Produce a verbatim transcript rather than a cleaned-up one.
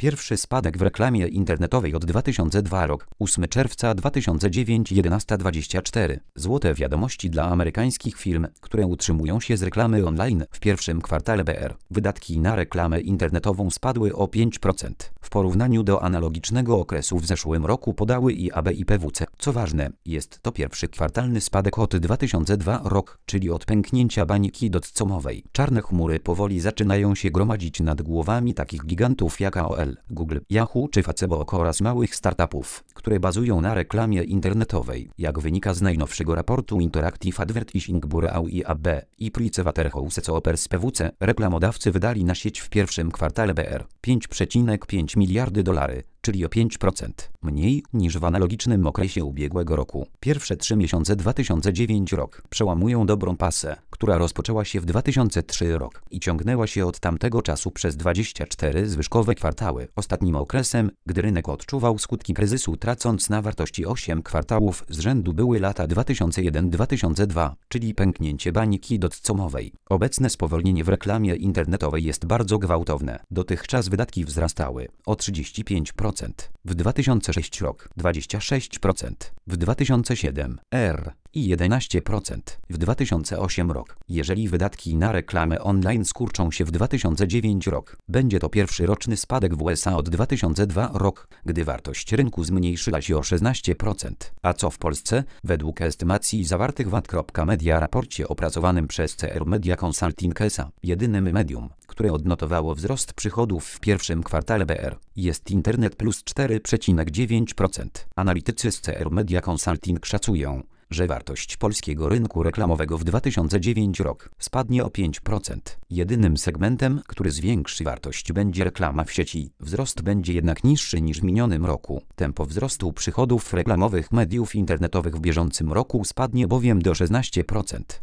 Pierwszy spadek w reklamie internetowej od dwa tysiące drugiego rok, ósmego czerwca dwa tysiące dziewiątego, jedenasta dwadzieścia cztery. Złote wiadomości dla amerykańskich firm, które utrzymują się z reklamy online w pierwszym kwartale B R. Wydatki na reklamę internetową spadły o pięć procent. W porównaniu do analogicznego okresu w zeszłym roku podały I A B i P W C. Co ważne, jest to pierwszy kwartalny spadek od dwa tysiące drugiego rok, czyli od pęknięcia bańki dotcomowej. Czarne chmury powoli zaczynają się gromadzić nad głowami takich gigantów jak A O L, Google, Yahoo czy Facebook oraz małych startupów, które bazują na reklamie internetowej. Jak wynika z najnowszego raportu Interactive Advertising Bureau I A B i PricewaterhouseCoopers P W C, reklamodawcy wydali na sieć w pierwszym kwartale B R pięć przecinek pięć miliardy dolarów, czyli o pięć procent mniej niż w analogicznym okresie ubiegłego roku. Pierwsze trzy miesiące dwa tysiące dziewiąty rok przełamują dobrą pasę, która rozpoczęła się w dwa tysiące trzeci rok i ciągnęła się od tamtego czasu przez dwadzieścia cztery zwyżkowe kwartały. Ostatnim okresem, gdy rynek odczuwał skutki kryzysu, tracąc na wartości osiem kwartałów z rzędu, były lata dwa tysiące jeden do dwa tysiące drugiego, czyli pęknięcie bańki dotcomowej. Obecne spowolnienie w reklamie internetowej jest bardzo gwałtowne. Dotychczas wydatki wzrastały o trzydzieści pięć procent. W dwa tysiące szóstym rok dwadzieścia sześć procent, w dwa tysiące siódmym R i jedenaście procent w dwa tysiące ósmym rok. Jeżeli wydatki na reklamę online skurczą się w dwa tysiące dziewiąty rok, będzie to pierwszy roczny spadek w U S A od dwa tysiące drugiego rok, gdy wartość rynku zmniejszyła się o szesnaście procent. A co w Polsce? Według estymacji zawartych w A D Media raporcie opracowanym przez C R Media Consulting S A, jedynym medium, które odnotowało wzrost przychodów w pierwszym kwartale B R, jest Internet plus cztery przecinek dziewięć procent. Analitycy z C R Media Consulting szacują, że wartość polskiego rynku reklamowego w dwa tysiące dziewiątym rok spadnie o pięć procent. Jedynym segmentem, który zwiększy wartość, będzie reklama w sieci. Wzrost będzie jednak niższy niż w minionym roku. Tempo wzrostu przychodów reklamowych mediów internetowych w bieżącym roku spadnie bowiem do szesnaście procent.